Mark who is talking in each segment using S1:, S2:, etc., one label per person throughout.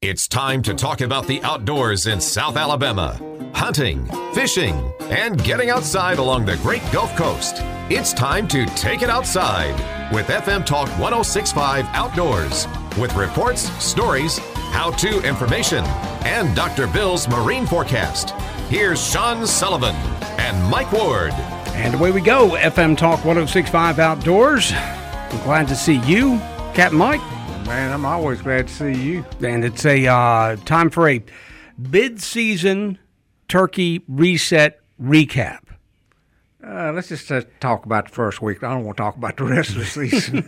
S1: It's time to talk about the outdoors in South Alabama. Hunting, fishing, and getting outside along the Great Gulf Coast. It's time to take it outside with FM Talk 1065 Outdoors. With reports, stories, how-to information, and Dr. Bill's marine forecast. Here's Sean Sullivan and Mike Ward.
S2: And away we go, FM Talk 1065 Outdoors. I'm glad to see you, Captain Mike.
S3: Man, I'm always glad to see you.
S2: And it's a time for a mid-season turkey reset recap.
S3: Let's just talk about the first week. I don't want to talk about the rest of the season.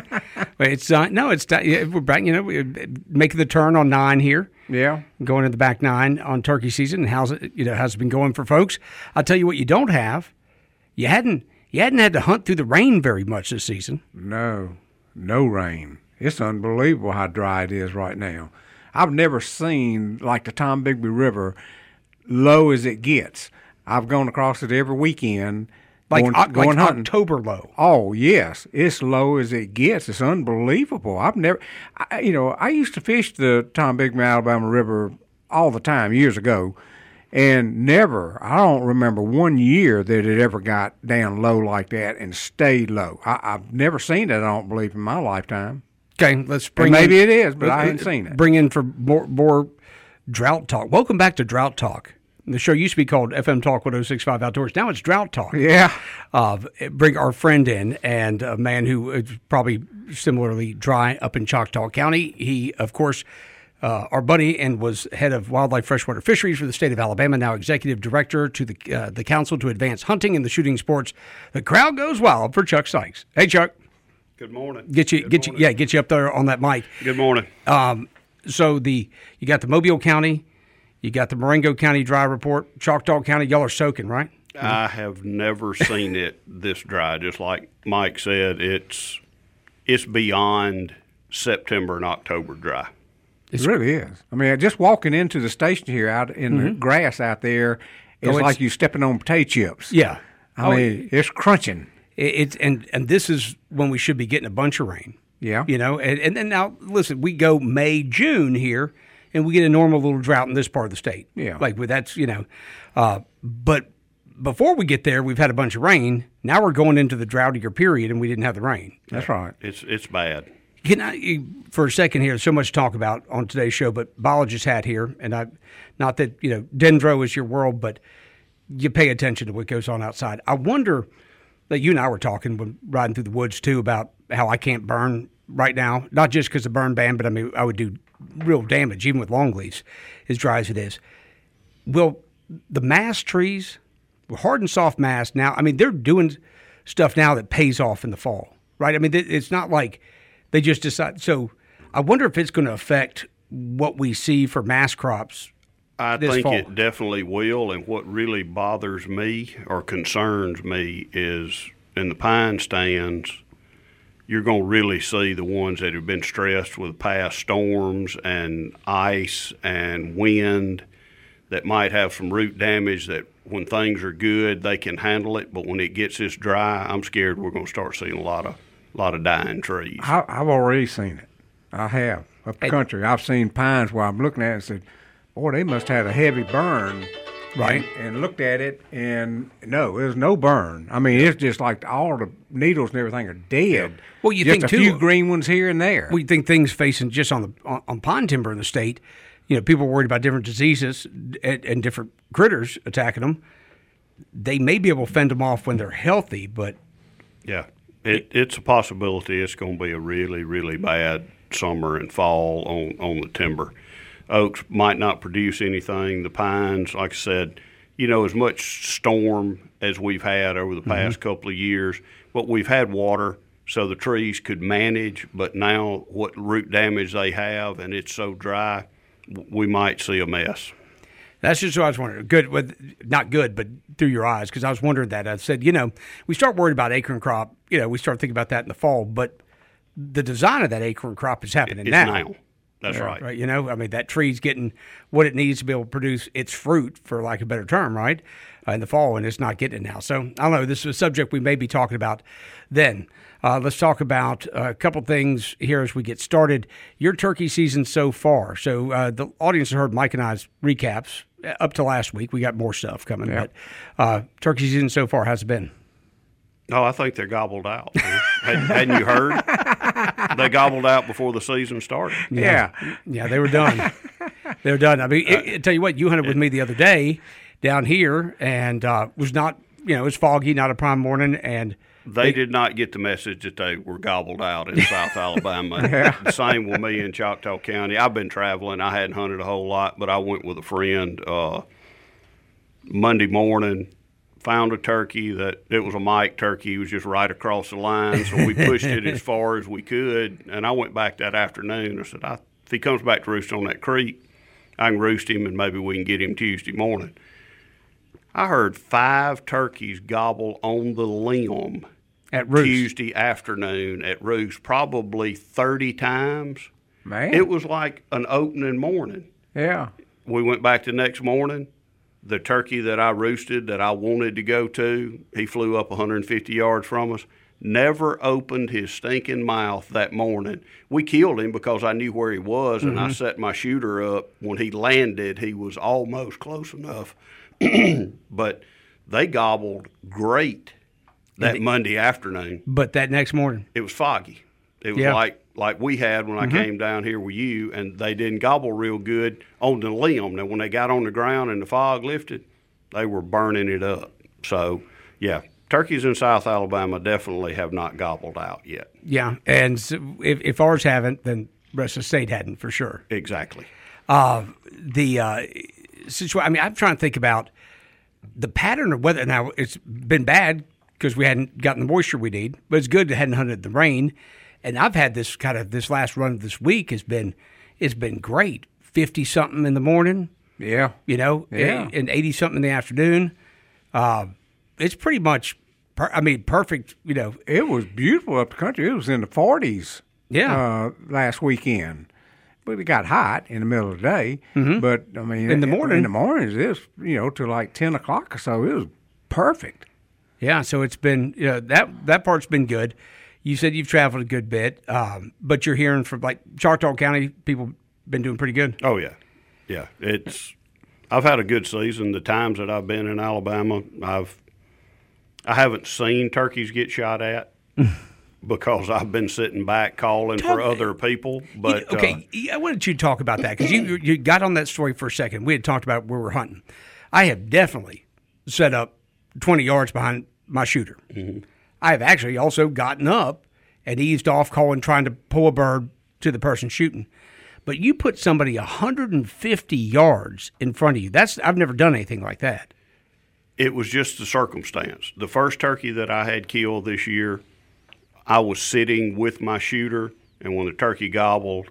S2: We're back. We're making the turn on 9 here.
S3: Yeah,
S2: going to the back 9 on turkey season. How's it been going for folks? I'll tell you what you don't have. You hadn't had to hunt through the rain very much this season.
S3: No rain. It's unbelievable how dry it is right now. I've never seen like the Tombigbee River low as it gets. I've gone across it every weekend. Going hunting.
S2: October low.
S3: Oh, yes. It's low as it gets. It's unbelievable. I used to fish the Tombigbee, Alabama River all the time years ago, and I don't remember one year that it ever got down low like that and stayed low. I've never seen that, I don't believe, in my lifetime.
S2: Okay, let's bring
S3: maybe it is, but I haven't seen it.
S2: Bring in for more drought talk. Welcome back to Drought Talk. The show used to be called FM Talk 1065 Outdoors. Now it's Drought Talk.
S3: Yeah.
S2: Bring our friend in, and a man who is probably similarly dry up in Choctaw County. He, of course, our buddy, and was head of wildlife freshwater fisheries for the state of Alabama, now executive director to the Council to Advance Hunting and the Shooting Sports. The crowd goes wild for Chuck Sykes. Hey, Chuck.
S4: Good morning.
S2: Get you up there on that mic.
S4: Good morning.
S2: So you got the Mobile County, you got the Marengo County dry report, Choctaw County. Y'all are soaking, right?
S4: I have never seen it this dry. Just like Mike said, it's beyond September and October dry.
S3: It really is. I mean, just walking into the station here out in the grass out there, it's like you stepping on potato chips.
S2: Yeah.
S3: I mean, it's crunching.
S2: And this is when we should be getting a bunch of rain.
S3: Yeah.
S2: And then now, listen, we go May, June here, and we get a normal little drought in this part of the state.
S3: Yeah.
S2: But before we get there, we've had a bunch of rain. Now we're going into the droutier period, and we didn't have the rain.
S3: That's right.
S4: It's bad.
S2: Can I, for a second here, there's so much to talk about on today's show, but biologist hat here, and not that, dendro is your world, but you pay attention to what goes on outside. I wonder that you and I were talking when riding through the woods, too, about how I can't burn right now, not just because of burn ban, but I mean, I would do real damage, even with long leaves, as dry as it is. Will the mass trees, hard and soft mass now, I mean, they're doing stuff now that pays off in the fall, right? I mean, it's not like they just decide. So I wonder if it's going to affect what we see for mass crops.
S4: I think it definitely will, and what really bothers me or concerns me is in the pine stands, you're going to really see the ones that have been stressed with past storms and ice and wind that might have some root damage that when things are good, they can handle it, but when it gets this dry, I'm scared we're going to start seeing a lot of dying trees.
S3: I've already seen it. I have. Up the country, I've seen pines where I'm looking at it and said, boy, they must have had a heavy burn,
S2: right?
S3: And looked at it, and no, there's no burn. I mean, it's just like all the needles and everything are dead. Yeah.
S2: Well, you
S3: just
S2: think
S3: a few green ones here and there.
S2: We think things facing just on pine timber in the state. People are worried about different diseases and different critters attacking them. They may be able to fend them off when they're healthy, but
S4: yeah, it's a possibility. It's going to be a really, really bad summer and fall on the timber. Oaks might not produce anything. The pines, like I said, as much storm as we've had over the past couple of years, but we've had water so the trees could manage, but now what root damage they have, and it's so dry, we might see a mess.
S2: That's just what I was wondering. Not good, but through your eyes, because I was wondering that. I said, we start worried about acorn crop. We start thinking about that in the fall, but the design of that acorn crop is happening
S4: now. That's right.
S2: Right. I mean, that tree's getting what it needs to be able to produce its fruit, for lack of a better term, right, in the fall, and it's not getting it now. So I don't know. This is a subject we may be talking about then. Let's talk about a couple things here as we get started. Your turkey season so far. So the audience has heard Mike and I's recaps up to last week. We got more stuff coming.
S3: Yeah.
S2: But turkey season so far, how's it been?
S4: No, I think they're gobbled out. Hadn't you heard? They gobbled out before the season started.
S3: Yeah.
S2: Yeah, they were done. They were done. I mean, I tell you what, you hunted with me the other day down here, and was not, it was foggy, not a prime morning, and
S4: They did not get the message that they were gobbled out in South Alabama. The same with me in Choctaw County. I've been traveling. I hadn't hunted a whole lot, but I went with a friend Monday morning, found a turkey that it was a Mike turkey. He was just right across the line, so we pushed it as far as we could. And I went back that afternoon. I said, if he comes back to roost on that creek, I can roost him and maybe we can get him Tuesday morning. I heard 5 turkeys gobble on the limb
S2: at roost
S4: Tuesday afternoon at roost, probably 30 times.
S3: Man.
S4: It was like an opening morning.
S3: Yeah.
S4: We went back the next morning. The turkey that I roosted that I wanted to go to, he flew up 150 yards from us, never opened his stinking mouth that morning. We killed him because I knew where he was, and I set my shooter up. When he landed, he was almost close enough. But they gobbled great that Monday afternoon.
S2: But that next morning,
S4: it was foggy. It was like we had when I came down here with you, and they didn't gobble real good on the limb. Now, when they got on the ground and the fog lifted, they were burning it up. So, yeah, turkeys in South Alabama definitely have not gobbled out yet.
S2: Yeah, and so if ours haven't, then the rest of the state hadn't for sure.
S4: Exactly.
S2: The situation, I mean, I'm trying to think about the pattern of weather. Now, it's been bad because we hadn't gotten the moisture we need, but it's good it hadn't hunted the rain. And I've had this last run of this week it's been great. 50-something in the morning.
S3: Yeah.
S2: And 80-something in the afternoon. It's pretty much, perfect,
S3: It was beautiful up the country. It was in the 40s last weekend. But it got hot in the middle of the day. Mm-hmm. But, I mean,
S2: in the
S3: mornings, it was, till like 10 o'clock or so. It was perfect.
S2: Yeah, so it's been, that part's been good. You said you've traveled a good bit, but you're hearing from, like, Choctaw County, people been doing pretty good.
S4: Oh, yeah. Yeah. I've had a good season. The times that I've been in Alabama, I haven't seen turkeys get shot at because I've been sitting back calling for other people. But
S2: I wanted you to talk about that because you got on that story for a second. We had talked about where we're hunting. I have definitely set up 20 yards behind my shooter. Mm-hmm. I have actually also gotten up and eased off calling, trying to pull a bird to the person shooting. But you put somebody 150 yards in front of you. I've never done anything like that.
S4: It was just the circumstance. The first turkey that I had killed this year, I was sitting with my shooter, and when the turkey gobbled,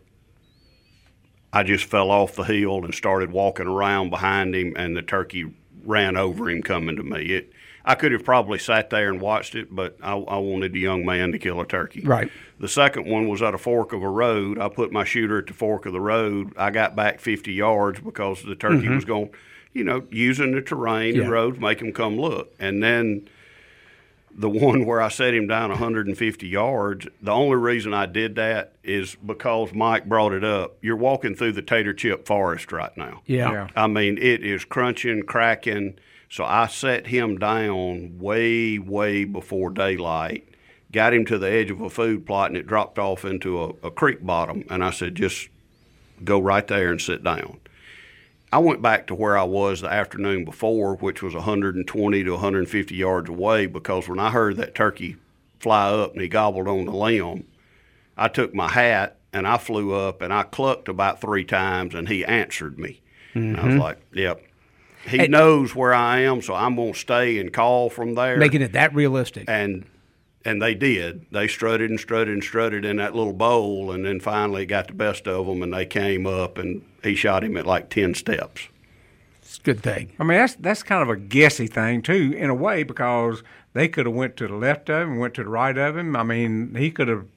S4: I just fell off the hill and started walking around behind him, and the turkey ran over him coming to me. I could have probably sat there and watched it, but I wanted the young man to kill a turkey.
S2: Right.
S4: The second one was at a fork of a road. I put my shooter at the fork of the road. I got back 50 yards because the turkey was going, using the terrain, the roads, make him come look. And then the one where I set him down 150 yards, the only reason I did that is because Mike brought it up. You're walking through the tater chip forest right now.
S2: Yeah.
S4: I mean, it is crunching, cracking. So I set him down way, way before daylight, got him to the edge of a food plot, and it dropped off into a creek bottom. And I said, just go right there and sit down. I went back to where I was the afternoon before, which was 120 to 150 yards away, because when I heard that turkey fly up and he gobbled on the limb, I took my hat and I flew up and I clucked about 3 times and he answered me. Mm-hmm. And I was like, yep. He knows where I am, so I'm going to stay and call from there.
S2: Making it that realistic.
S4: And they did. They strutted and strutted and strutted in that little bowl, and then finally got the best of them, and they came up, and he shot him at like 10 steps.
S2: It's a good thing.
S3: I mean, that's kind of a guessy thing, too, in a way, because they could have went to the left of him, went to the right of him. I mean, he could have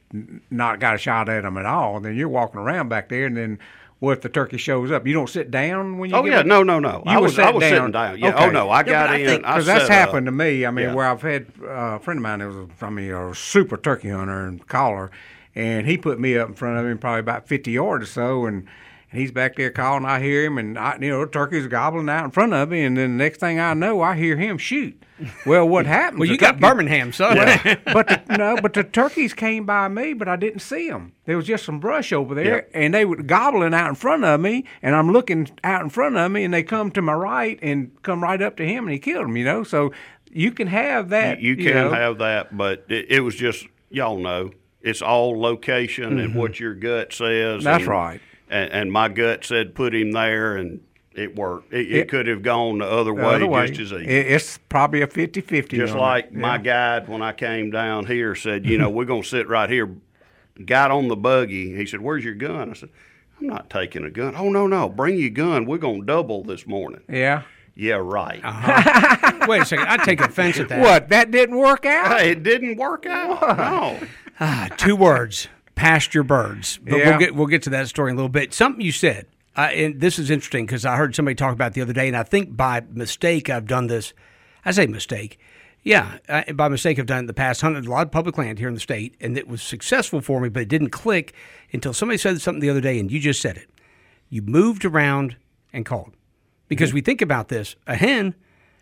S3: not got a shot at them at all. And then you're walking around back there, and then what if the turkey shows up? You don't sit down when you
S4: Oh,
S3: get
S4: yeah,
S3: up?
S4: no.
S3: I was
S4: sitting down. Yeah.
S3: Okay.
S4: Oh, no, I got in.
S3: Because that's happened to me. I mean,
S4: Yeah.
S3: where I've had a friend of mine that was, a super turkey hunter and caller, and he put me up in front of him probably about 50 yards or so, and he's back there calling. I hear him, and the turkey's gobbling out in front of me, and then the next thing I know, I hear him shoot. Well, what happened?
S2: Well, you got Birmingham, son.
S3: But the turkeys came by me, but I didn't see them. There was just some brush over there, and they were gobbling out in front of me, and I'm looking out in front of me, and they come to my right and come right up to him, and he killed him. So you can have that.
S4: You can have that, but it was just, y'all know, it's all location and what your gut says.
S3: That's right.
S4: And my gut said put him there, and it worked. It could have gone the other way just as easy.
S3: It's probably a 50-50.
S4: Just like my guide, when I came down here, said, we're going to sit right here. Got on the buggy. He said, where's your gun? I said, I'm not taking a gun. Oh, no. Bring your gun. We're going to double this morning.
S3: Yeah.
S4: Yeah, right.
S2: Wait a second. I take offense at that.
S3: What? That didn't work out?
S4: It didn't work out. No.
S2: 2 words. Pasture birds. But
S3: Yeah.
S2: we'll get to that story in a little bit. Something you said, and this is interesting because I heard somebody talk about it the other day, and I think by mistake I've done this. I say mistake. Yeah, by mistake I've done it in the past. Hunted a lot of public land here in the state, and it was successful for me, but it didn't click until somebody said something the other day, and you just said it. You moved around and called. Because we think about this, a hen,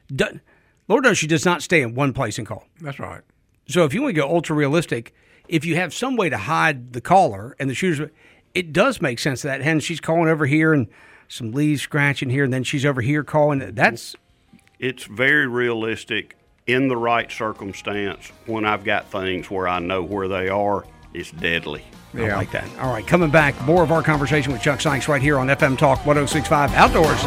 S2: Lord knows she does not stay in one place and call.
S3: That's right.
S2: So if you want to go ultra realistic, if you have some way to hide the caller and the shooters, it does make sense that hen, she's calling over here and some leaves scratching here, and then she's over here calling.
S4: It's very realistic in the right circumstance. When I've got things where I know where they are, it's deadly.
S2: I like that. All right, coming back, more of our conversation with Chuck Sykes right here on FM Talk 106.5 Outdoors.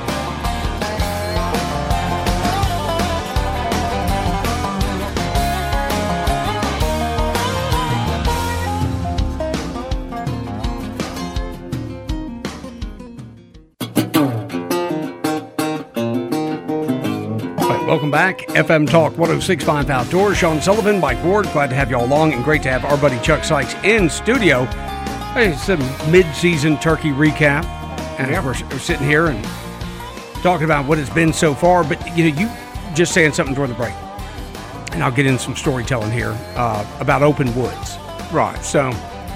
S2: Welcome back. FM Talk 106.5 Outdoors. Sean Sullivan, Mike Ward. Glad to have you all along, and great to have our buddy Chuck Sykes in studio. It's a mid-season turkey recap. And we're sitting here and talking about what it's been so far. But, you just saying something during the break. And I'll get in some storytelling here about open woods.
S3: Right.
S2: So,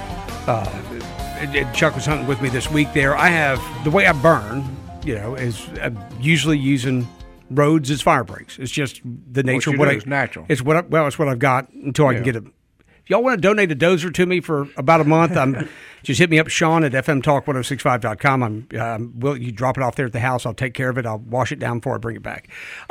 S2: Chuck was hunting with me this week there. I have, the way I burn, is usually using roads as fire breaks. It's just the nature of what
S3: it's natural.
S2: It's what I've got until I can get a. If y'all want to donate a dozer to me for about a month, just hit me up, Sean at fmtalk1065.com. You drop it off there at the house. I'll take care of it. I'll wash it down before I bring it back.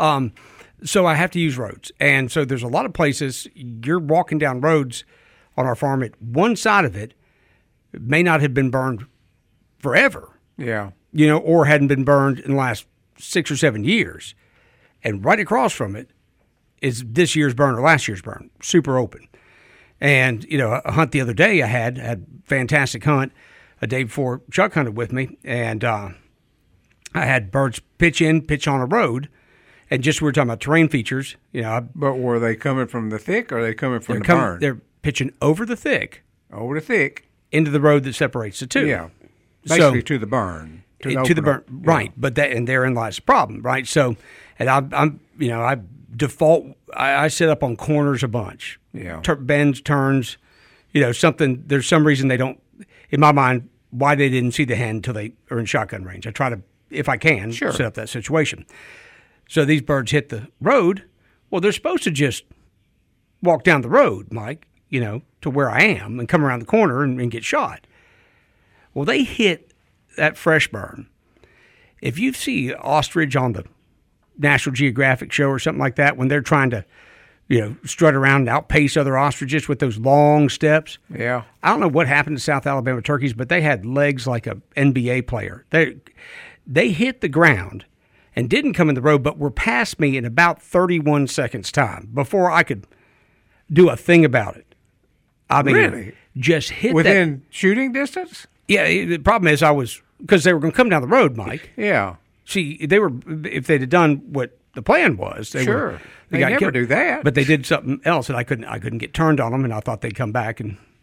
S2: So I have to use roads, and so there's a lot of places you're walking down roads on our farm. At one side of it may not have been burned forever.
S3: Yeah.
S2: Or hadn't been burned in the last 6 or 7 years. And right across from it is this year's burn or last year's burn, super open. And, a hunt the other day I had fantastic hunt a day before Chuck hunted with me. And I had birds pitch on a road. And just we were talking about terrain features.
S3: But were they coming from the thick or are they coming from the burn?
S2: They're pitching over the thick.
S3: Over the thick.
S2: Into the road that separates the two.
S3: Yeah. Basically to the burn.
S2: To the burn, right? But and therein lies the problem, right? So, and I default. I set up on corners a bunch.
S3: Yeah,
S2: bends, turns. Something. There's some reason they don't. In my mind, why they didn't see the hen until they are in shotgun range. I try to, if I can, set up that situation. So these birds hit the road. Well, they're supposed to just walk down the road, Mike. To where I am and come around the corner and get shot. Well, they hit that fresh burn. If you see ostrich on the National Geographic show or something like that, when they're trying to, strut around and outpace other ostriches with those long steps.
S3: Yeah.
S2: I don't know what happened to South Alabama turkeys, but they had legs like a NBA player. They hit the ground and didn't come in the road, but were past me in about 31 seconds time before I could do a thing about it. I mean,
S3: really?
S2: Just hit
S3: within shooting distance?
S2: Yeah, the problem is because they were going to come down the road, Mike.
S3: Yeah.
S2: See, if they'd have done what the plan was, they
S3: never do that.
S2: But they did something else, and I couldn't get turned on them, and I thought they'd come back and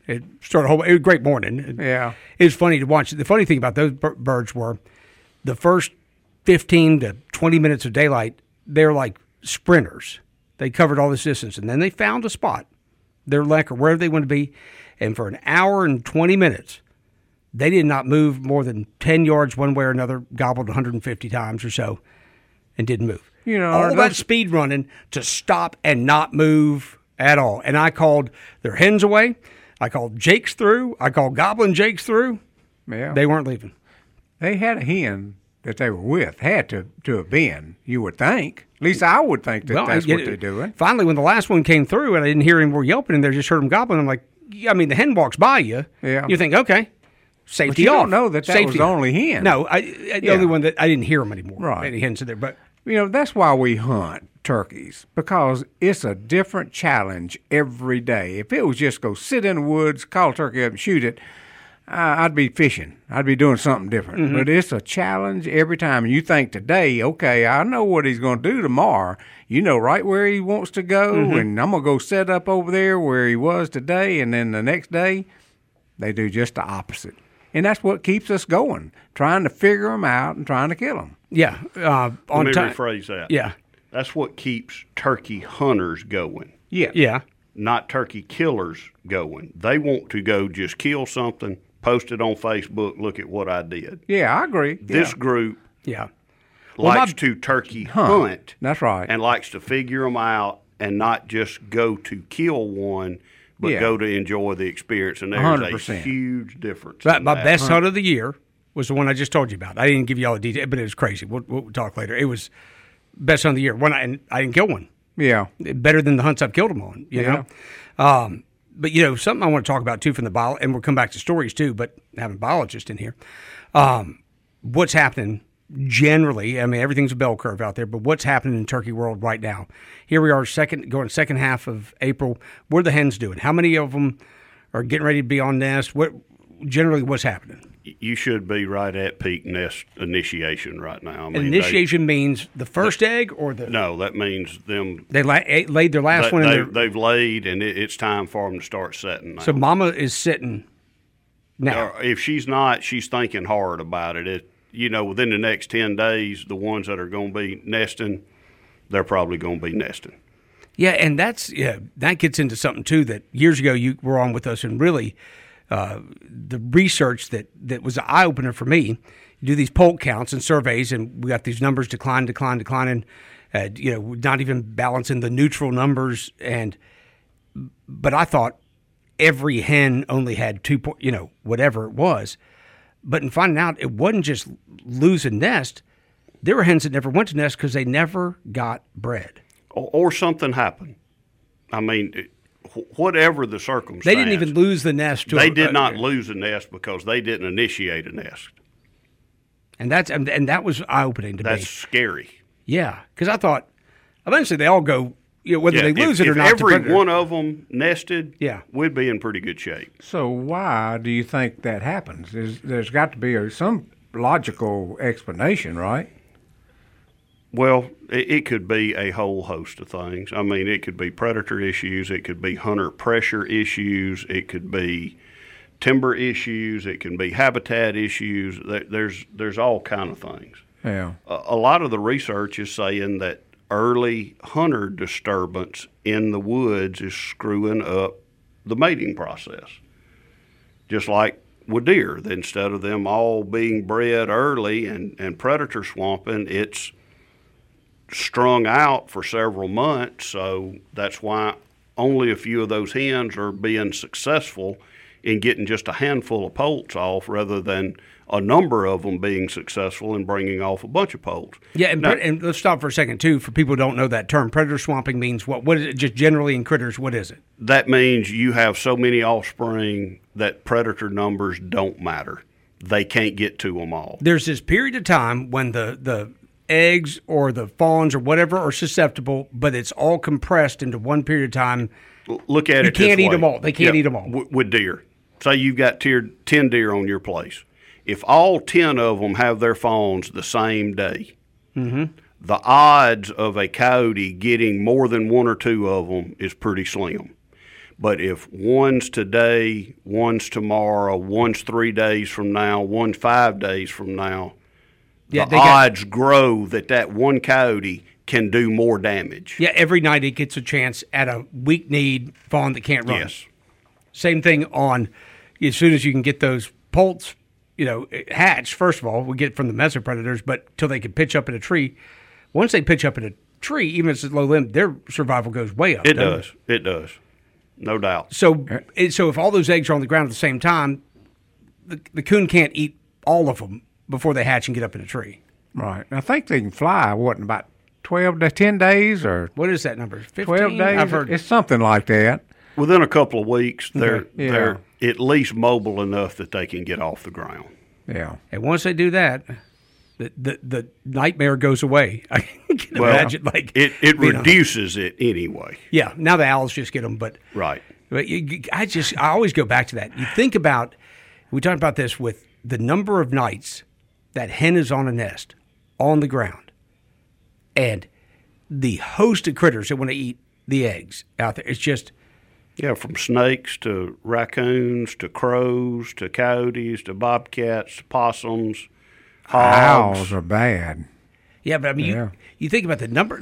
S2: It started it was a great morning.
S3: Yeah.
S2: It was funny to watch. The funny thing about those birds were the first 15 to 20 minutes of daylight, they're like sprinters. They covered all this distance, and then they found a spot, their lek or wherever they wanted to be, and for an hour and 20 minutes, they did not move more than 10 yards one way or another, gobbled 150 times or so, and didn't move. All that speed running to stop and not move at all. And I called their hens away. I called Jakes through. I called Goblin Jakes through.
S3: Yeah.
S2: They weren't leaving.
S3: They had a hen that they were with, had to have been, you would think. At least I would think that that's what they're doing.
S2: Finally, when the last one came through and I didn't hear him more yelping and there, just heard him gobbling, I'm like, yeah, I mean, the hen walks by you.
S3: Yeah.
S2: You think, okay, safety
S3: but you
S2: off.
S3: don't know that
S2: safety
S3: was the only hen.
S2: No, the only one that I didn't hear them anymore.
S3: Right.
S2: Any hens in there, but
S3: that's why we hunt turkeys, because it's a different challenge every day. If it was just go sit in the woods, call a turkey up and shoot it, I'd be fishing. I'd be doing something different. Mm-hmm. But it's a challenge every time. And you think today, okay, I know what he's going to do tomorrow. You know right where he wants to go, and I'm going to go set up over there where he was today, and then the next day they do just the opposite. And that's what keeps us going, trying to figure them out and trying to kill them.
S2: Yeah.
S4: Let me rephrase that.
S2: Yeah.
S4: That's what keeps turkey hunters going.
S3: Yeah.
S2: Yeah.
S4: Not turkey killers going. They want to go just kill something, post it on Facebook, look at what I did.
S3: Yeah, I agree.
S4: This group likes to turkey hunt.
S3: That's right.
S4: And likes to figure them out and not just go to kill one, but go to enjoy the experience. And there's
S3: 100%.
S4: a huge difference.
S2: My best hunt of the year was the one I just told you about. I didn't give you all the details, but it was crazy. We'll talk later. It was best hunt of the year. And I didn't kill one.
S3: Yeah.
S2: Better than the hunts I've killed them on, you know? But, something I want to talk about, too, from the bio, and we'll come back to stories, too, but having a biologist in here. What's happening generally, I mean, everything's a bell curve out there, but what's happening in turkey world right now? Here we are, going second half of April. What are the hens doing? How many of them are getting ready to be on nest? What's happening?
S4: You should be right at peak nest initiation right now. I mean,
S2: initiation means the first egg or the...
S4: No, that means them...
S2: They laid their last one.
S4: They've laid, and it's time for them to start setting now.
S2: So mama is sitting now.
S4: If she's not, she's thinking hard about it. Within the next 10 days, the ones that are going to be nesting, they're probably going to be nesting.
S2: Yeah, and that gets into something, too, that years ago you were on with us, and really... the research that was an eye-opener for me. You do these poult counts and surveys, and we got these numbers declining, not even balancing the neutral numbers. But I thought every hen only had 2 whatever it was. But in finding out, it wasn't just losing nest. There were hens that never went to nest because they never got bred.
S4: Or something happened. I mean... Whatever the circumstance.
S2: They didn't even lose the nest.
S4: They did not lose the nest because they didn't initiate a nest.
S2: And that was eye-opening to me.
S4: That's scary.
S2: Yeah, because I thought eventually they all go, whether they lose it or not.
S4: If every one of them nested, we'd be in pretty good shape.
S3: So why do you think that happens? There's got to be some logical explanation, right?
S4: Well, it could be a whole host of things. I mean, it could be predator issues. It could be hunter pressure issues. It could be timber issues. It can be habitat issues. There's all kind of things.
S3: Yeah.
S4: A lot of the research is saying that early hunter disturbance in the woods is screwing up the mating process. Just like with deer, instead of them all being bred early and predator swamping, it's strung out for several months, so that's why only a few of those hens are being successful in getting just a handful of poults off rather than a number of them being successful in bringing off a bunch of poults.
S2: Yeah, and let's stop for a second, too, for people who don't know that term. Predator swamping means what? What is it? Just generally in critters, what is it?
S4: That means you have so many offspring that predator numbers don't matter. They can't get to them all.
S2: There's this period of time when the eggs or the fawns or whatever are susceptible, but it's all compressed into one period of time.
S4: Look at it this way.
S2: You can't eat them all. They can't eat them all.
S4: With deer. Say you've got 10 deer on your place. If all 10 of them have their fawns the same day, the odds of a coyote getting more than one or two of them is pretty slim. But if one's today, one's tomorrow, one's 3 days from now, one's 5 days from now, the odds grow that one coyote can do more damage.
S2: Yeah, every night it gets a chance at a weak-kneed fawn that can't run.
S4: Yes.
S2: Same thing on as soon as you can get those poults, hatched, first of all, we get it from the mesopredators, but till they can pitch up in a tree. Once they pitch up in a tree, even if it's low limb, their survival goes way up.
S4: It does. It does. No doubt.
S2: So if all those eggs are on the ground at the same time, the coon can't eat all of them before they hatch and get up in a tree.
S3: Right. I think they can fly, in about 12 to 10 days or
S2: what is that number? 15?
S3: 12 days?
S2: I've heard
S3: it's something like that.
S4: Within a couple of weeks, they're
S3: Yeah.
S4: at least mobile enough that they can get off the ground.
S3: Yeah.
S2: And once they do that, the nightmare goes away. I can imagine
S4: it reduces it anyway.
S2: Yeah. Now the owls just get them, but
S4: Right.
S2: I always go back to that. You think about, we talked about this with the number of nights that hen is on a nest on the ground, and the host of critters that want to eat the eggs out there. It's just.
S4: Yeah, from snakes to raccoons to crows to coyotes to bobcats to possums, hogs.
S3: Owls are bad.
S2: Yeah, but I mean, you think about the number,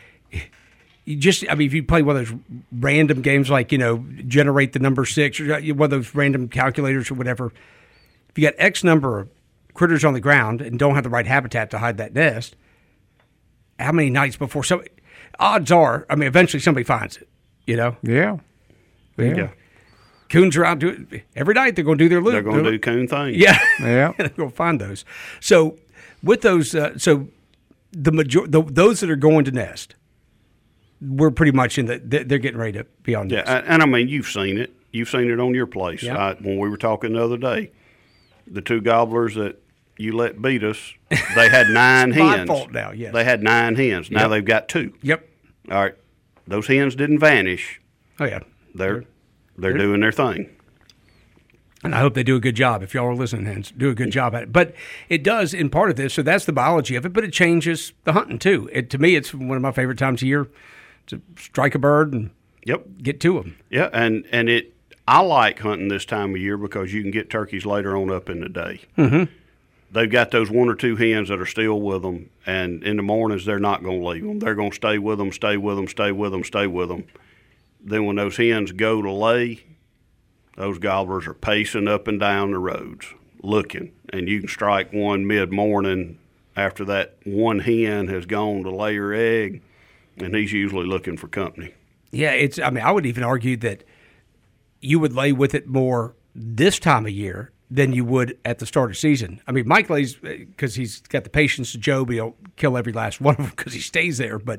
S2: if you play one of those random games like, generate the number 6 or one of those random calculators or whatever, if you got X number of critters on the ground and don't have the right habitat to hide that nest, how many nights before odds are, eventually somebody finds it,
S3: Yeah.
S4: Yeah.
S2: Coons are out doing every night. They're going to do their loop.
S4: They're going to do coon things.
S2: Yeah.
S3: Yeah.
S2: They're going to find those. So with those, the those that are going to nest, we're pretty much they're getting ready to be on nest.
S4: Yeah, and you've seen it. You've seen it on your place.
S2: Yeah.
S4: When we were talking the other day, the 2 gobblers that you let beat us, they had 9 hens.
S2: My fault now, yes.
S4: They had 9 hens. Now they've got 2.
S2: Yep.
S4: All right. Those hens didn't vanish.
S2: Oh, yeah.
S4: They're doing their thing.
S2: And I hope they do a good job. If y'all are listening, hens, do a good job at it. But it does, in part of this, so that's the biology of it, but it changes the hunting, too. To me, it's one of my favorite times of year to strike a bird and get to them.
S4: Yeah, and I like hunting this time of year because you can get turkeys later on up in the day.
S2: Mm-hmm.
S4: They've got those 1 or 2 hens that are still with them, and in the mornings they're not going to leave them. They're going to stay with them, stay with them, stay with them, stay with them. Then when those hens go to lay, those gobblers are pacing up and down the roads looking, and you can strike one mid-morning after that one hen has gone to lay her egg, and he's usually looking for company.
S2: Yeah, I would even argue that you would lay with it more this time of year than you would at the start of season. Mike lays because he's got the patience to Job. He'll kill every last one of them because he stays there. But,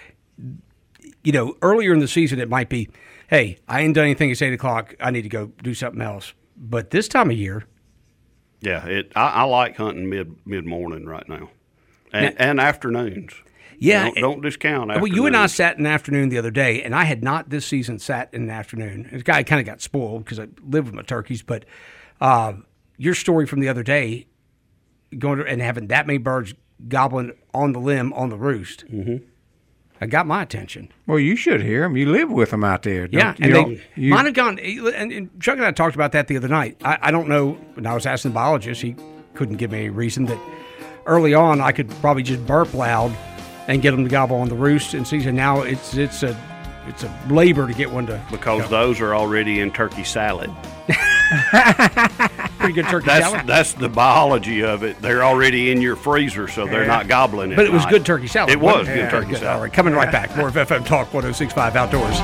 S2: earlier in the season, it might be, hey, I ain't done anything. It's 8 o'clock. I need to go do something else. But this time of year.
S4: Yeah, I like hunting mid-morning right now. And afternoons.
S2: Yeah.
S4: Don't discount afternoons.
S2: Well, you and I sat in the afternoon the other day, and I had not this season sat in the afternoon. The guy kind of got spoiled because I live with my turkeys, but your story from the other day, going and having that many birds gobbling on the limb on the roost, I got my attention.
S3: Well, you should hear them. You live with them out there.
S2: Yeah, and mine have gone. And Chuck and I talked about that the other night. I don't know. When I was asking the biologist, he couldn't give me any reason that early on I could probably just burp loud and get them to gobble on the roost in season. Now it's a labor to get one to
S4: because those are already in turkey salad.
S2: Pretty good turkey salad.
S4: That's the biology of it. They're already in your freezer, so they're not gobbling it.
S2: But it was good turkey salad.
S4: It was good turkey salad.
S2: All right, coming right back. More of FM Talk 106.5 Outdoors.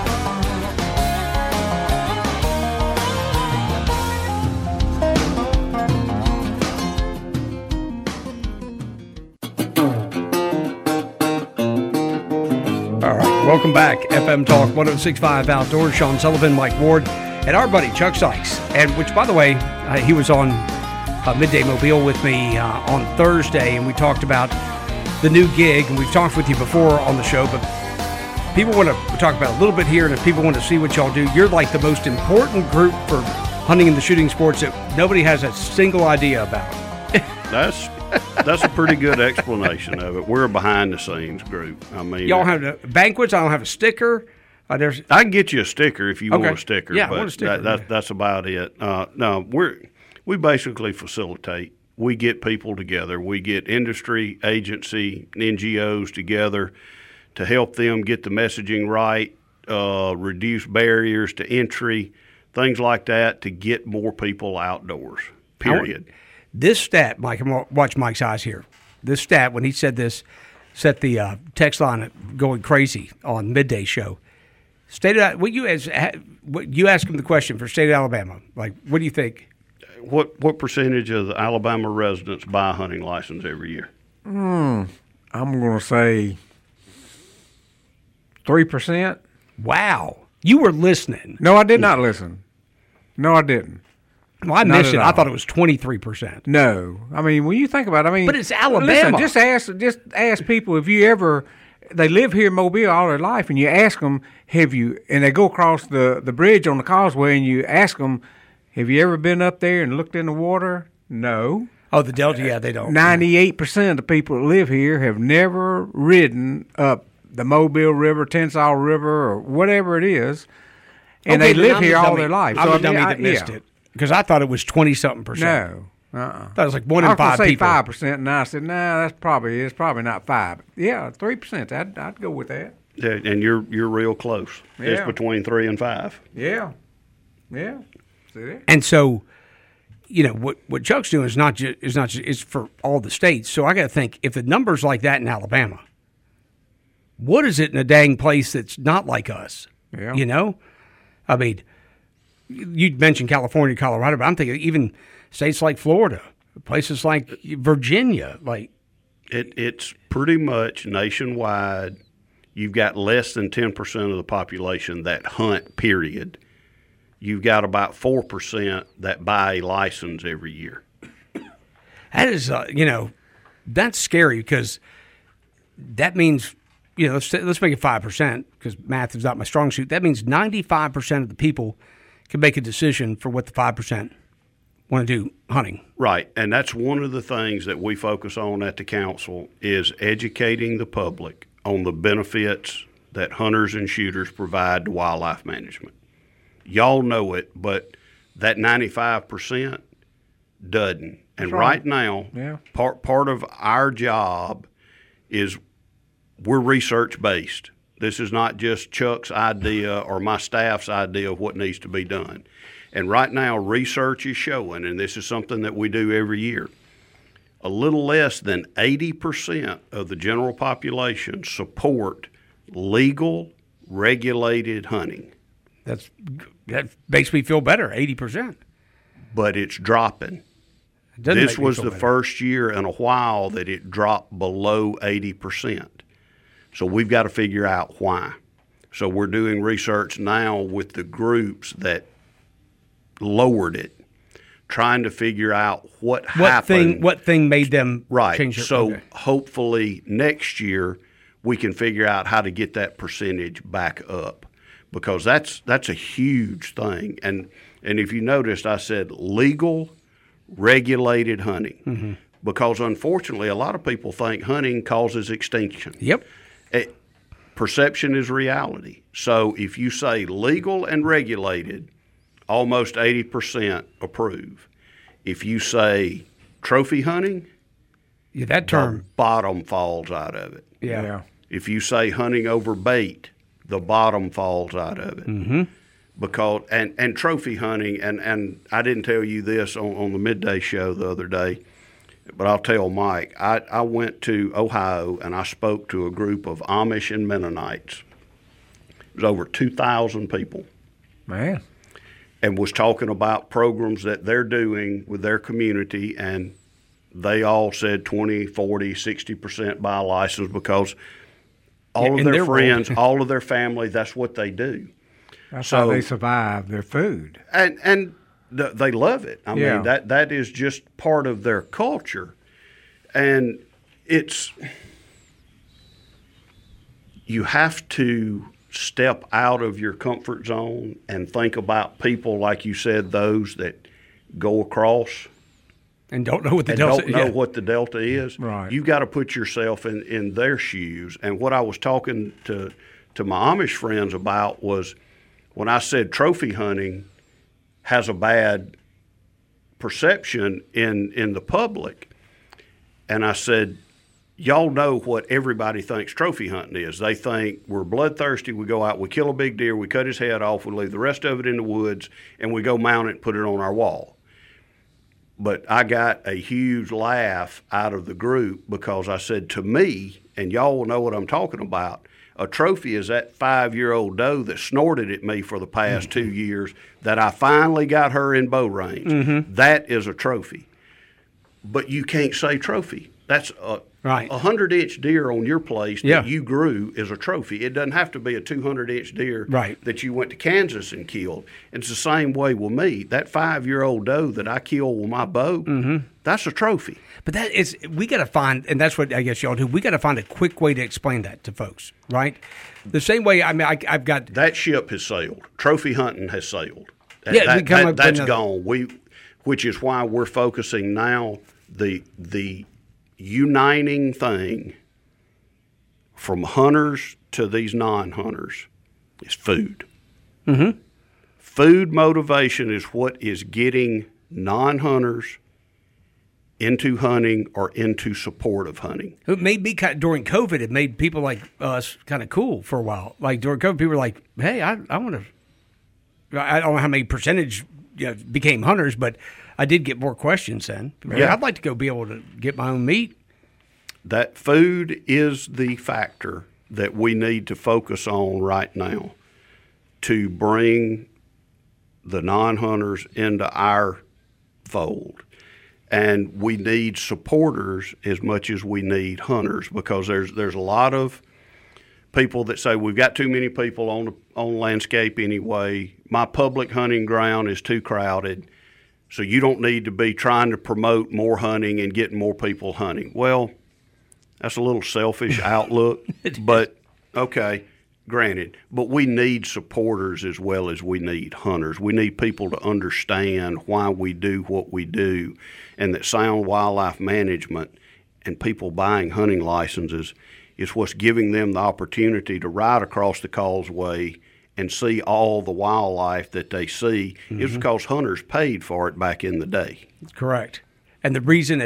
S2: Welcome back. FM Talk 106.5 Outdoors. Sean Sullivan, Mike Ward, and our buddy Chuck Sykes. And which, by the way, he was on Midday Mobile with me on Thursday, and we talked about the new gig. And we've talked with you before on the show, but people want to talk about it a little bit here. And if people want to see what y'all do, you're like the most important group for hunting and the shooting sports that nobody has a single idea about.
S4: That's a pretty good explanation of it. We're a behind-the-scenes group.
S2: Y'all have banquets. I don't have a sticker.
S4: I can get you a sticker if you want a sticker.
S2: Yeah,
S4: but
S2: I want a sticker.
S4: That's about it. No, we basically facilitate. We get people together. We get industry, agency, NGOs together to help them get the messaging right, reduce barriers to entry, things like that, to get more people outdoors, period.
S2: This stat, Mike, I'm going to watch Mike's eyes here. This stat, when he said this, set the text line going crazy on Midday Show. You asked him the question for state of Alabama. Like, what do you think?
S4: What percentage of the Alabama residents buy a hunting license every year?
S3: I'm going to say 3%.
S2: Wow. You were listening.
S3: No, I did not listen. No, I didn't.
S2: Well, I missed it. I thought it was 23%.
S3: No. I mean, when you think about it,
S2: but it's Alabama.
S3: Listen, just ask people if you ever, they live here in Mobile all their life, and you ask them, and they go across the bridge on the causeway, and you ask them, have you ever been up there and looked in the water? No.
S2: Oh, the Delta, yeah, they don't.
S3: 98% of the people that live here have never ridden up the Mobile River, Tensas River, or whatever it is, and they live here all their life.
S2: I'm the dummy that missed it, because I thought it was 20-something%.
S3: No.
S2: That was like 1 in 5 people.
S3: I was going to say 5%, and I said, it's probably not 5. Yeah, 3%. I'd go with that.
S4: Yeah, and you're real close. Yeah. It's between 3 and 5.
S3: Yeah. Yeah.
S2: And so, what Chuck's doing is not just it's for all the states. So I got to think, if the number's like that in Alabama, what is it in a dang place that's not like us?
S3: Yeah.
S2: I mean, you mentioned California, Colorado, but I'm thinking even states like Florida, places like Virginia, like
S4: it's pretty much nationwide. You've got less than 10% of the population that hunt, period. You've got about 4% that buy a license every year.
S2: That is, that's scary, because that means, let's make it 5%, because math is not my strong suit. That means 95% of the people can make a decision for what the 5% want to do hunting.
S4: Right, and that's one of the things that we focus on at the council is educating the public on the benefits that hunters and shooters provide to wildlife management. Y'all know it, but that 95% doesn't. And right now, part of our job is we're research-based. This is not just Chuck's idea or my staff's idea of what needs to be done. And right now, research is showing, and this is something that we do every year, a little less than 80% of the general population support legal, regulated hunting.
S2: That makes me feel better, 80%.
S4: But it's dropping. This was the first year in a while that it dropped below 80%. So we've got to figure out why. So we're doing research now with the groups that lowered it, trying to figure out what happened.
S2: What thing made them change it?
S4: So hopefully next year we can figure out how to get that percentage back up, because that's a huge thing. And if you noticed, I said legal, regulated hunting, because unfortunately a lot of people think hunting causes extinction.
S2: Yep.
S4: Perception is reality. So if you say legal and regulated, almost 80% approve. If you say trophy hunting,
S2: that term,
S4: the bottom falls out of it.
S2: Yeah.
S4: If you say hunting over bait, the bottom falls out of it.
S2: Mm-hmm.
S4: Because and trophy hunting, and I didn't tell you this on the Midday Show the other day, but I'll tell Mike. I went to Ohio and I spoke to a group of Amish and Mennonites. It was over 2,000 people.
S3: Man.
S4: And was talking about programs that they're doing with their community, and they all said 20, 40, 60% buy a license, because all of their friends, all of their family, that's what they do.
S3: That's how they survive their food.
S4: And they love it. I mean, that is just part of their culture. And you have to step out of your comfort zone and think about people, like you said, those that go across
S2: and don't know what the
S4: delta is.
S3: Right.
S4: You've got to put yourself in their shoes. And what I was talking to to my Amish friends about was when I said trophy hunting has a bad perception in the public. And I said, y'all know what everybody thinks trophy hunting is. They think we're bloodthirsty, we go out, we kill a big deer, we cut his head off, we leave the rest of it in the woods, and we go mount it and put it on our wall. But I got a huge laugh out of the group because I said, to me, and y'all will know what I'm talking about, a trophy is that 5-year-old doe that snorted at me for the past 2 years that I finally got her in bow range. Mm-hmm. That is a trophy. But you can't say trophy. That's a 100-inch deer on your place that you grew is a trophy. It doesn't have to be a 200-inch deer that you went to Kansas and killed. And it's the same way with me. That 5-year-old doe that I killed with my bow, that's a trophy.
S2: But that is, we got to find, and that's what I guess y'all do, we got to find a quick way to explain that to folks, right? The same way, I mean, I've got...
S4: That ship has sailed. Trophy hunting has sailed.
S2: That's
S4: gone. Which is why we're focusing now the uniting thing from hunters to these non-hunters is food. Mm-hmm. Food motivation is what is getting non-hunters into hunting or into support of hunting.
S2: It made me during COVID. It made people like us kind of cool for a while. Like during COVID, people were like, "Hey, I want to." I don't know how many percentage became hunters, but I did get more questions then. Yeah. I'd like to go be able to get my own meat.
S4: That food is the factor that we need to focus on right now to bring the non-hunters into our fold. And we need supporters as much as we need hunters, because there's a lot of people that say we've got too many people on landscape anyway. My public hunting ground is too crowded, so you don't need to be trying to promote more hunting and getting more people hunting. Well, that's a little selfish outlook, but okay, granted. But we need supporters as well as we need hunters. We need people to understand why we do what we do, and that sound wildlife management and people buying hunting licenses is what's giving them the opportunity to ride across the causeway and see all the wildlife that they see. Mm-hmm. Is because hunters paid for it back in the day.
S2: Correct. And the reason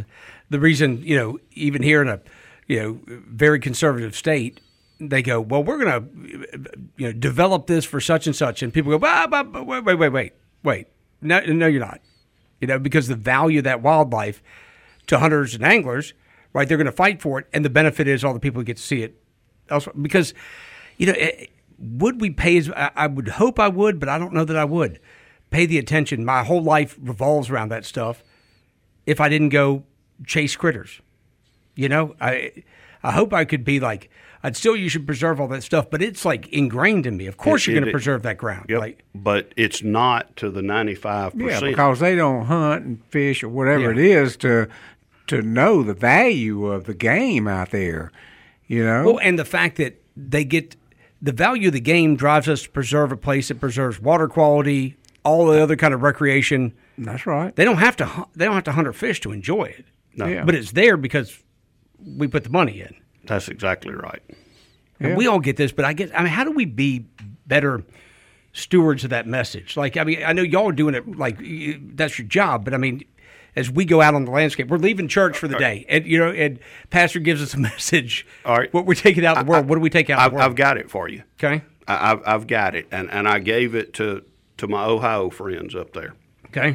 S2: even here in a very conservative state, they go, well, we're going to develop this for such and such, and people go, wait, no, you're not, because the value of that wildlife to hunters and anglers, right? They're going to fight for it, and the benefit is all the people who get to see it elsewhere. Because, would we pay? I would hope I would, but I don't know that I would pay the attention. My whole life revolves around that stuff. If I didn't go chase critters, I hope I could be like, you should preserve all that stuff, but it's like ingrained in me. Of course, you're going to preserve that ground.
S4: Yep.
S2: Like,
S4: but it's not to the 95%.
S3: Yeah, because they don't hunt and fish or whatever it is to know the value of the game out there.
S2: Well, and the fact that they get the value of the game drives us to preserve a place that preserves water quality, all the other kind of recreation.
S3: That's right.
S2: They don't have to hunt or fish to enjoy it.
S4: No.
S3: Yeah.
S2: But it's there because we put the money in.
S4: That's exactly right.
S2: And we all get this, but how do we be better stewards of that message? Like, I know y'all are doing it like that's your job, but as we go out on the landscape, we're leaving church for the day, and and Pastor gives us a message. All right, what we're taking out in the world. What do we take out in the world?
S4: I've got it for you.
S2: Okay,
S4: I've got it, and I gave it to my Ohio friends up there.
S2: Okay,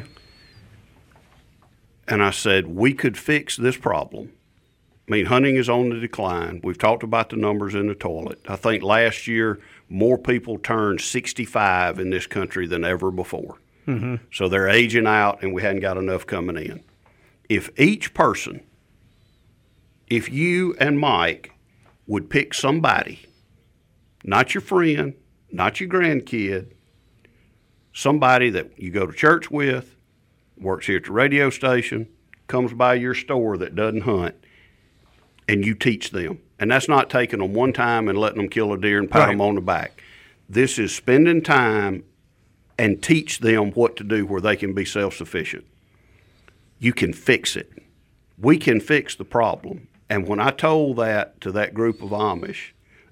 S4: and I said we could fix this problem. Hunting is on the decline. We've talked about the numbers in the toilet. I think last year more people turned 65 in this country than ever before. Mm-hmm. So they're aging out, and we hadn't got enough coming in. If each person, if you and Mike would pick somebody, not your friend, not your grandkid, somebody that you go to church with, works here at the radio station, comes by your store that doesn't hunt, and you teach them. And that's not taking them one time and letting them kill a deer and pat them on the back. This is spending time and teach them what to do where they can be self-sufficient. You can fix it. We can fix the problem. And when I told that to that group of Amish,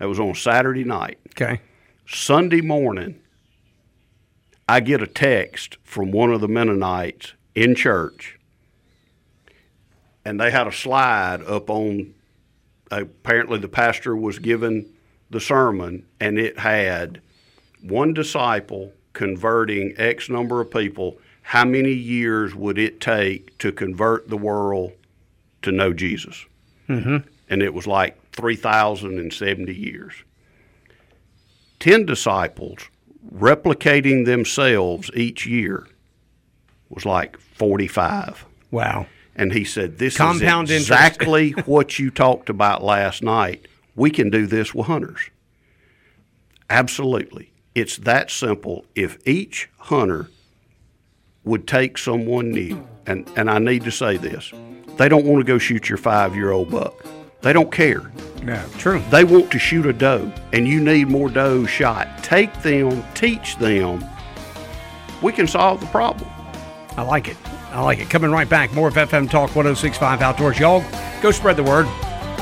S4: That was on Saturday night.
S2: Okay.
S4: Sunday morning, I get a text from one of the Mennonites in church, and they had a slide up on, apparently the pastor was giving the sermon, and it had one disciple converting X number of people. How many years would it take to convert the world to know Jesus?
S2: Mm-hmm.
S4: And it was like 3,070 years. 10 disciples replicating themselves each year was like 45.
S2: Wow.
S4: And he said, this
S2: Compound
S4: is exactly what you talked about last night. We can do this with hunters. Absolutely. It's that simple. If each hunter would take someone new, and I need to say this, they don't want to go shoot your 5-year-old buck. They don't care.
S3: No.
S2: True.
S4: They want to shoot a doe, and you need more does shot. Take them, teach them. We can solve the problem.
S2: I like it. I like it. Coming right back. More of FM Talk 106.5 Outdoors. Y'all, go spread the word.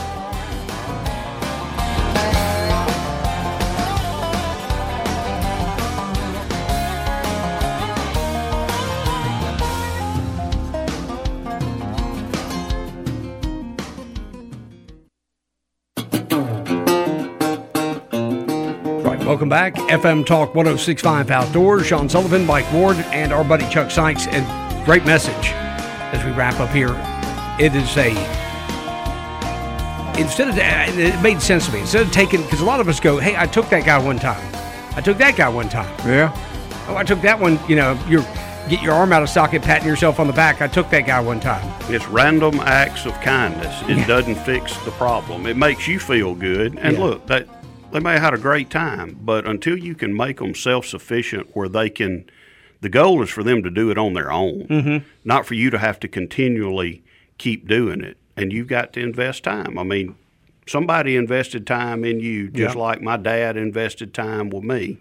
S2: Welcome back. FM Talk 106.5 Outdoors. Sean Sullivan, Mike Ward, and our buddy Chuck Sykes. And great message as we wrap up here. It is it made sense to me. Instead of taking, because a lot of us go, hey, I took that guy one time. I took that guy one time.
S3: Yeah.
S2: Oh, I took that one, you get your arm out of socket, patting yourself on the back. I took that guy one time.
S4: It's random acts of kindness. It doesn't fix the problem. It makes you feel good. And look, they may have had a great time, but until you can make them self-sufficient where they can, the goal is for them to do it on their own, not for you to have to continually keep doing it. And you've got to invest time. I mean, somebody invested time in you just like my dad invested time with me.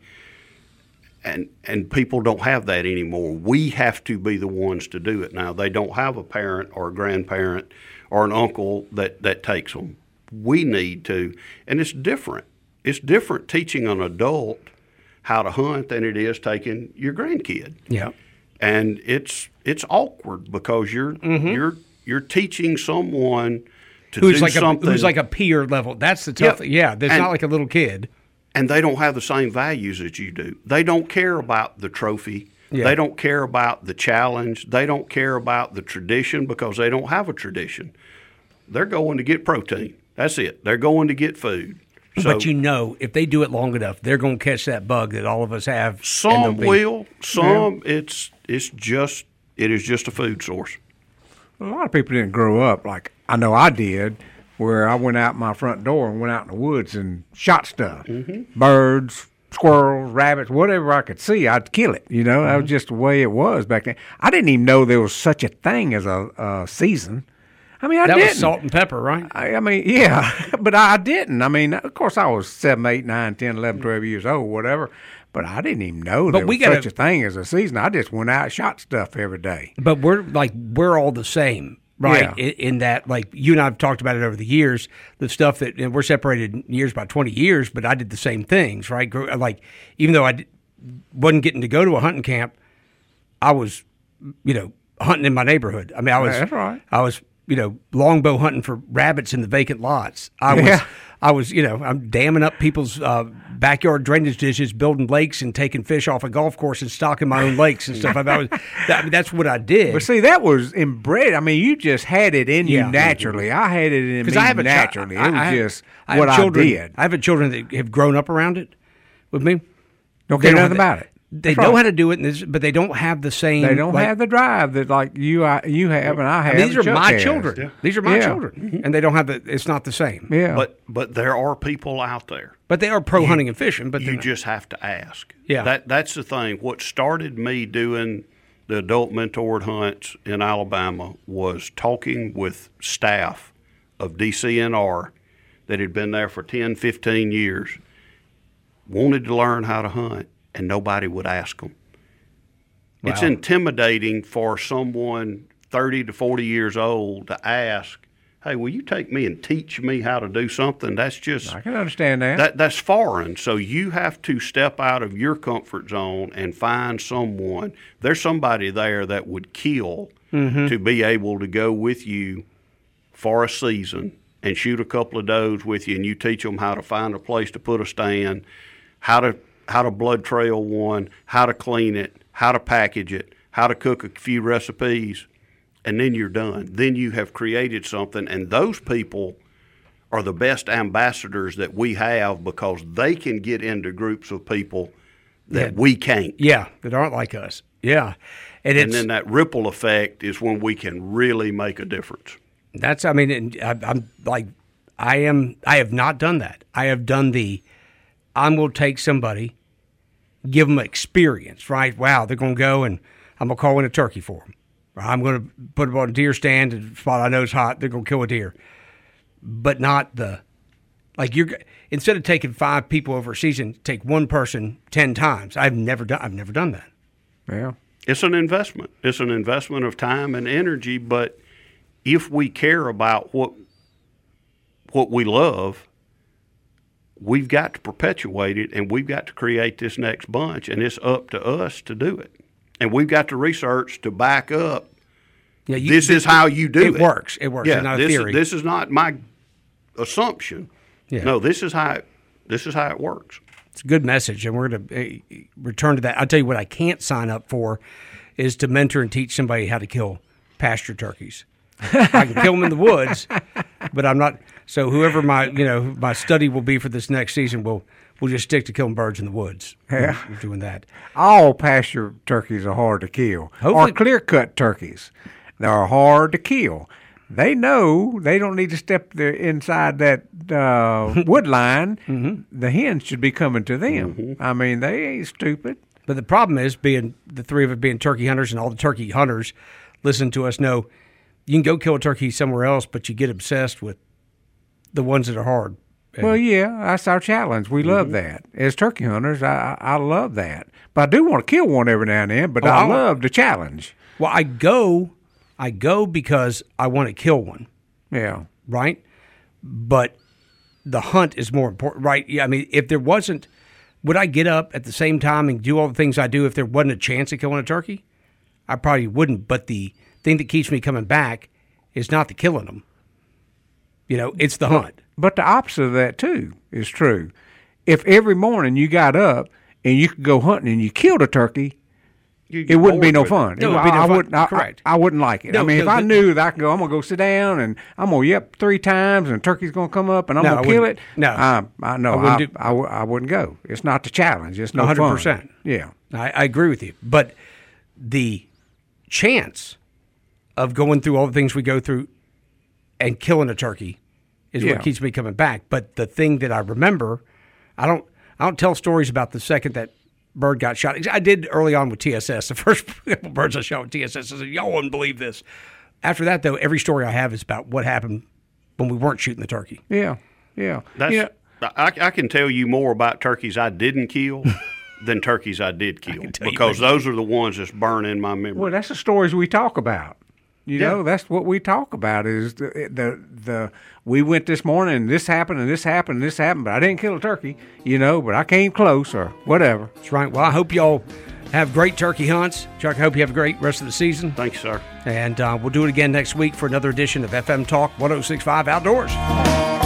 S4: And people don't have that anymore. We have to be the ones to do it now. They don't have a parent or a grandparent or an uncle that takes them. We need to, and it's different. It's different teaching an adult how to hunt than it is taking your grandkid.
S2: Yeah.
S4: And it's awkward because you're teaching someone to do something
S2: who's like a peer level. That's the tough thing. Yeah, there's not like a little kid.
S4: And they don't have the same values that you do. They don't care about the trophy. Yeah. They don't care about the challenge. They don't care about the tradition because they don't have a tradition. They're going to get protein. That's it. They're going to get food. So,
S2: but if they do it long enough, they're going to catch that bug that all of us have.
S4: Some will. Some it is just a food source.
S3: A lot of people didn't grow up like I know I did, where I went out my front door and went out in the woods and shot stuff, birds, squirrels, rabbits, whatever I could see, I'd kill it. That was just the way it was back then. I didn't even know there was such a thing as a season. I mean,
S2: that
S3: didn't.
S2: was salt and pepper, right?
S3: I mean, yeah, but I didn't. I mean, of course, I was 7, 8, 9, 10, 11, 12 years old, whatever. But I didn't even know there was such a thing as a season. I just went out and shot stuff every day.
S2: But we're all the same, right? Yeah. In that, like, you and I have talked about it over the years, the stuff that, and we're separated years by 20 years, but I did the same things, right? Like, even though I wasn't getting to go to a hunting camp, I was, hunting in my neighborhood. I mean,
S3: that's right.
S2: I was, longbow hunting for rabbits in the vacant lots. I'm damming up people's backyard drainage ditches, building lakes, and taking fish off a golf course and stocking my own lakes and stuff. That's what I did.
S3: But see, that was inbred. I mean, you just had it in you naturally. I had it in me naturally. It was just what I did.
S2: I have children that have grown up around it with me.
S3: Don't care nothing about it.
S2: They know how to do it, but they don't have the same.
S3: They don't have the drive that like you have and I have.
S2: These are my children. Yeah. These are my children, and they don't have it's not the same.
S3: Yeah.
S4: But there are people out there.
S2: But they are pro hunting and fishing. But
S4: you just have to ask.
S2: Yeah.
S4: That's the thing. What started me doing the adult mentored hunts in Alabama was talking with staff of DCNR that had been there for 10, 15 years, wanted to learn how to hunt. And nobody would ask them. Wow. It's intimidating for someone 30 to 40 years old to ask hey, will you take me and teach me how to do something? That's just,
S3: I can understand that.
S4: That's foreign. So you have to step out of your comfort zone and find someone. There's somebody there that would kill to be able to go with you for a season and shoot a couple of does with you, and you teach them how to find a place to put a stand, how to blood trail one, how to clean it, how to package it, how to cook a few recipes, and then you're done. Then you have created something, and those people are the best ambassadors that we have because they can get into groups of people that we can't.
S2: Yeah, that aren't like us. Yeah.
S4: And then that ripple effect is when we can really make a difference.
S2: That's, I mean, I'm like, I have not done that. I have done I'm going to take somebody, give them experience, right? Wow, they're going to go and I'm going to call in a turkey for them. I'm going to put them on a deer stand and spot I know is hot, they're going to kill a deer. But not instead of taking 5 people over a season, take one person 10 times. I've never done that.
S3: Yeah.
S4: It's an investment. It's an investment of time and energy, but if we care about what we love, we've got to perpetuate it, and we've got to create this next bunch, and it's up to us to do it. And we've got the research to back up. Yeah, this is how you do it.
S2: It works. It works.
S4: Yeah,
S2: it's not a theory.
S4: This is not my assumption.
S2: Yeah.
S4: No, this is how it works.
S2: It's a good message, and we're going to return to that. I'll tell you what I can't sign up for is to mentor and teach somebody how to kill pasture turkeys. I can kill them in the woods, but I'm not. So whoever my study will be for this next season, we'll just stick to killing birds in the woods.
S3: Yeah,
S2: we're doing that.
S3: All pasture turkeys are hard to kill. Or clear-cut turkeys, they're hard to kill. They know they don't need to step inside that wood line. The hens should be coming to them. I mean, they ain't stupid.
S2: But the problem is, being the three of us being turkey hunters, and all the turkey hunters listen to us know you can go kill a turkey somewhere else, but you get obsessed with the ones that are hard.
S3: Well, yeah, that's our challenge. We love that. As turkey hunters, I love that. But I do want to kill one every now and then, but I love the challenge.
S2: Well, I go because I want to kill one.
S3: Yeah.
S2: Right? But the hunt is more important, right? Yeah, I mean, if there wasn't, would I get up at the same time and do all the things I do if there wasn't a chance of killing a turkey? I probably wouldn't, but the thing that keeps me coming back is not the killing them. It's the hunt.
S3: But the opposite of that, too, is true. If every morning you got up and you could go hunting and you killed a turkey, it wouldn't be no fun.
S2: No, it would be no fun. Correct.
S3: I wouldn't like it. If I knew that I could go, I'm going to go sit down and I'm going to yep 3 times and a turkey's going to come up and I'm going to kill it.
S2: No.
S3: I wouldn't go. It's not the challenge. It's no 100%. Fun. Yeah.
S2: I agree with you. But the chance of going through all the things we go through and killing a turkey is what keeps me coming back. But the thing that I remember, I don't tell stories about the second that bird got shot. I did early on with TSS. The first couple birds I shot with TSS, I said, y'all wouldn't believe this. After that, though, every story I have is about what happened when we weren't shooting the turkey.
S3: Yeah.
S4: I can tell you more about turkeys I didn't kill than turkeys I did kill, because those are the ones that's burn in my memory.
S3: Well, that's the stories we talk about. You know, that's what we talk about is the we went this morning and this happened and this happened and this happened, but I didn't kill a turkey, but I came close or whatever.
S2: That's right. Well, I hope y'all have great turkey hunts. Chuck, I hope you have a great rest of the season.
S4: Thanks, sir.
S2: And we'll do it again next week for another edition of FM Talk 106.5 Outdoors.